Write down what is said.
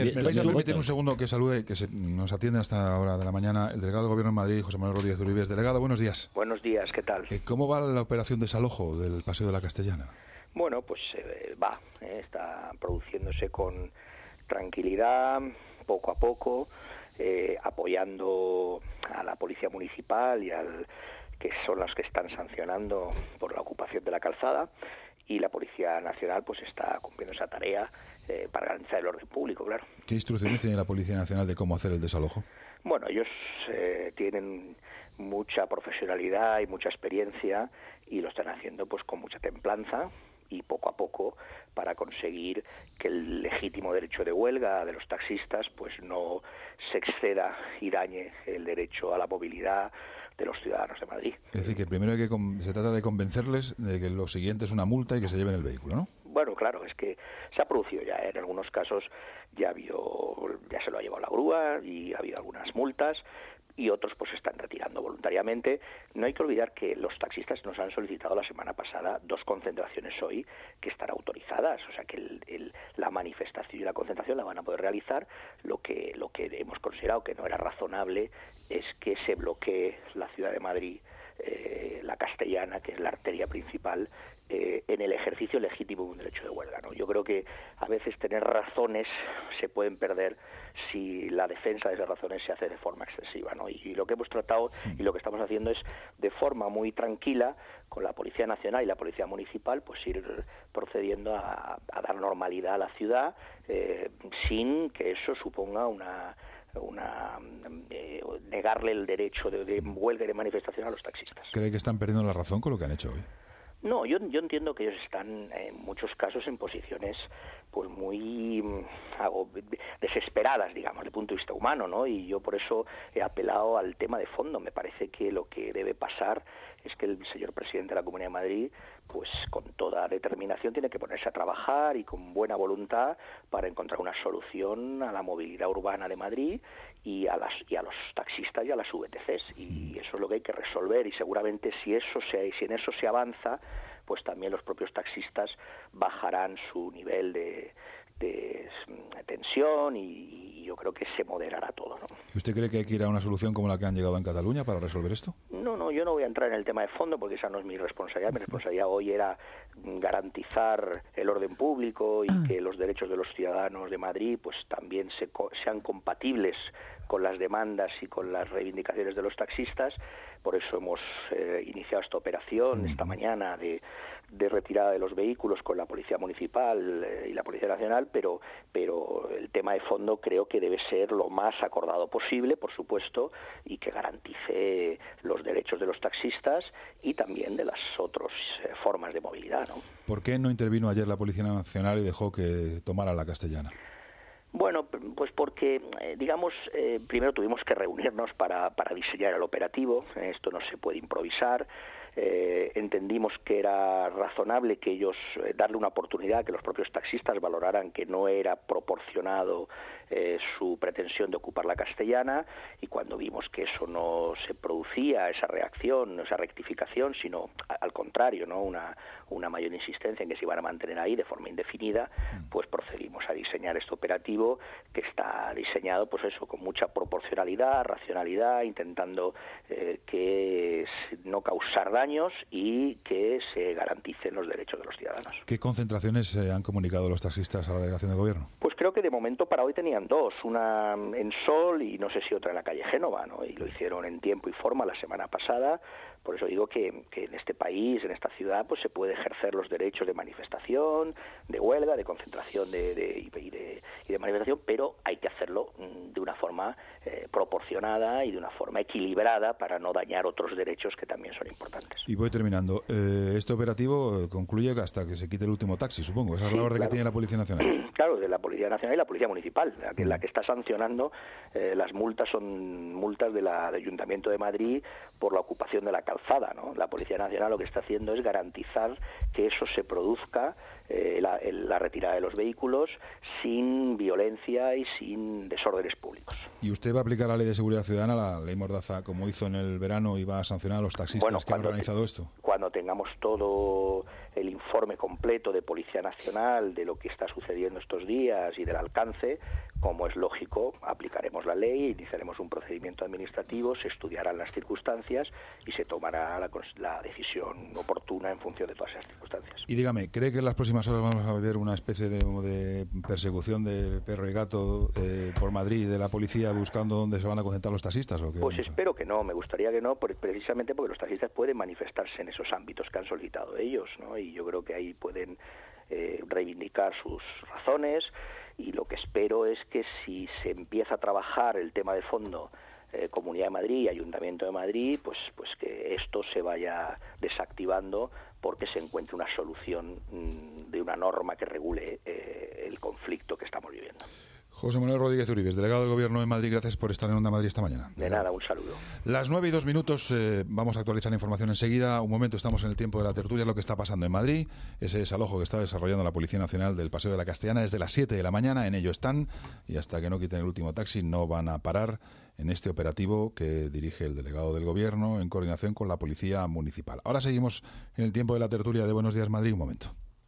Me vais a permitir un segundo que salude, nos atiende hasta ahora de la mañana el delegado del Gobierno en Madrid, José Manuel Rodríguez Uribes. Delegado, buenos días. Buenos días, ¿qué tal? ¿Cómo va la operación de desalojo del Paseo de la Castellana? Bueno, pues está produciéndose con tranquilidad, poco a poco, apoyando a la Policía Municipal que son las que están sancionando por la ocupación de la calzada, y la Policía Nacional pues está cumpliendo esa tarea para garantizar el orden público, claro. ¿Qué instrucciones tiene la Policía Nacional de cómo hacer el desalojo? Bueno, ellos tienen mucha profesionalidad y mucha experiencia y lo están haciendo pues con mucha templanza y poco a poco para conseguir que el legítimo derecho de huelga de los taxistas pues no se exceda y dañe el derecho a la movilidad de los ciudadanos de Madrid. Es decir, que primero se trata de convencerles de que lo siguiente es una multa y que se lleven el vehículo, ¿no? Bueno, claro, es que se ha producido ya, en algunos casos ya se lo ha llevado la grúa y ha habido algunas multas, y otros pues se están retirando voluntariamente. No hay que olvidar que los taxistas nos han solicitado la semana pasada 2 concentraciones hoy que están autorizadas, o sea que la manifestación y la concentración la van a poder realizar. Lo que hemos considerado que no era razonable es que se bloquee la ciudad de Madrid, la Castellana, que es la arteria principal, en el ejercicio legítimo de un derecho de huelga, ¿no? Yo creo que a veces tener razones se pueden perder si la defensa de esas razones se hace de forma excesiva, ¿no? Y lo que hemos tratado y lo que estamos haciendo es de forma muy tranquila con la Policía Nacional y la Policía Municipal pues ir procediendo a dar normalidad a la ciudad sin que eso suponga negarle el derecho de huelga y de manifestación a los taxistas. ¿Cree que están perdiendo la razón con lo que han hecho hoy? No, yo entiendo que ellos están en muchos casos en posiciones pues muy desesperadas, digamos, desde el punto de vista humano, ¿no? Y yo por eso he apelado al tema de fondo. Me parece que lo que debe pasar es que el señor presidente de la Comunidad de Madrid, pues con toda determinación tiene que ponerse a trabajar y con buena voluntad para encontrar una solución a la movilidad urbana de Madrid y a los taxistas y a las VTCs, y eso es lo que hay que resolver, y seguramente si en eso se avanza, pues también los propios taxistas bajarán su nivel de tensión y yo creo que se moderará todo, ¿no? ¿Y usted cree que hay que ir a una solución como la que han llegado en Cataluña para resolver esto? No, yo no voy a entrar en el tema de fondo porque esa no es mi responsabilidad. Mi responsabilidad hoy era garantizar el orden público y que los derechos de los ciudadanos de Madrid pues también sean compatibles con las demandas y con las reivindicaciones de los taxistas. Por eso hemos iniciado esta operación esta mañana de retirada de los vehículos con la Policía Municipal y la Policía Nacional, pero el tema de fondo creo que debe ser lo más acordado posible, por supuesto, y que garantice los derechos de los taxistas y también de las otras formas de movilidad, ¿no? ¿Por qué no intervino ayer la Policía Nacional y dejó que tomara la Castellana? Bueno, pues porque, primero tuvimos que reunirnos para diseñar el operativo. Esto no se puede improvisar. Entendimos que era razonable que ellos darle una oportunidad, que los propios taxistas valoraran que no era proporcionado su pretensión de ocupar la Castellana, y cuando vimos que eso no se producía, esa reacción, esa rectificación, sino al contrario, ¿no? una mayor insistencia en que se iban a mantener ahí de forma indefinida, pues procedimos a diseñar este operativo que está diseñado pues eso, con mucha proporcionalidad, racionalidad, intentando que no causar daños y que se garanticen los derechos de los ciudadanos. ¿Qué concentraciones han comunicado los taxistas a la delegación de gobierno? Pues creo que de momento para hoy tenían 2, una en Sol y no sé si otra en la calle Génova, ¿no? Y lo hicieron en tiempo y forma la semana pasada. Por eso digo que en este país, en esta ciudad, pues se puede ejercer los derechos de manifestación, de huelga, de concentración y de manifestación, pero hay que hacerlo de una forma proporcionada y de una forma equilibrada para no dañar otros derechos que también son importantes. Y voy terminando. Este operativo concluye hasta que se quite el último taxi, supongo. Esa es la orden que tiene la Policía Nacional. Claro, de la Policía Nacional y la Policía Municipal. La que está sancionando las multas son multas del Ayuntamiento de Madrid por la ocupación de la calzada, ¿no? La Policía Nacional lo que está haciendo es garantizar que eso se produzca, la retirada de los vehículos, sin violencia y sin desórdenes públicos. ¿Y usted va a aplicar la Ley de Seguridad Ciudadana, la Ley Mordaza, como hizo en el verano, y va a sancionar a los taxistas que han organizado esto? Cuando tengamos todo el informe completo de Policía Nacional de lo que está sucediendo estos días y del alcance. Como es lógico, aplicaremos la ley, iniciaremos un procedimiento administrativo, se estudiarán las circunstancias y se tomará la decisión oportuna en función de todas esas circunstancias. Y dígame, ¿cree que en las próximas horas vamos a ver una especie de persecución de perro y gato por Madrid de la policía buscando dónde se van a concentrar los taxistas? ¿O qué? Pues espero que no, me gustaría que no, precisamente porque los taxistas pueden manifestarse en esos ámbitos que han solicitado ellos, ¿no? Y yo creo que ahí pueden reivindicar sus razones, y lo que espero es que si se empieza a trabajar el tema de fondo, Comunidad de Madrid y Ayuntamiento de Madrid, pues que esto se vaya desactivando porque se encuentre una solución de una norma que regule el conflicto que estamos viviendo. José Manuel Rodríguez Uribes, delegado del Gobierno de Madrid, gracias por estar en Onda Madrid esta mañana. De nada, un saludo. Las 9:02, vamos a actualizar la información enseguida. Un momento, estamos en el tiempo de la tertulia, lo que está pasando en Madrid. Ese desalojo que está desarrollando la Policía Nacional del Paseo de la Castellana desde las 7 de la mañana, en ello están, y hasta que no quiten el último taxi no van a parar en este operativo que dirige el delegado del Gobierno en coordinación con la Policía Municipal. Ahora seguimos en el tiempo de la tertulia de Buenos Días Madrid, un momento.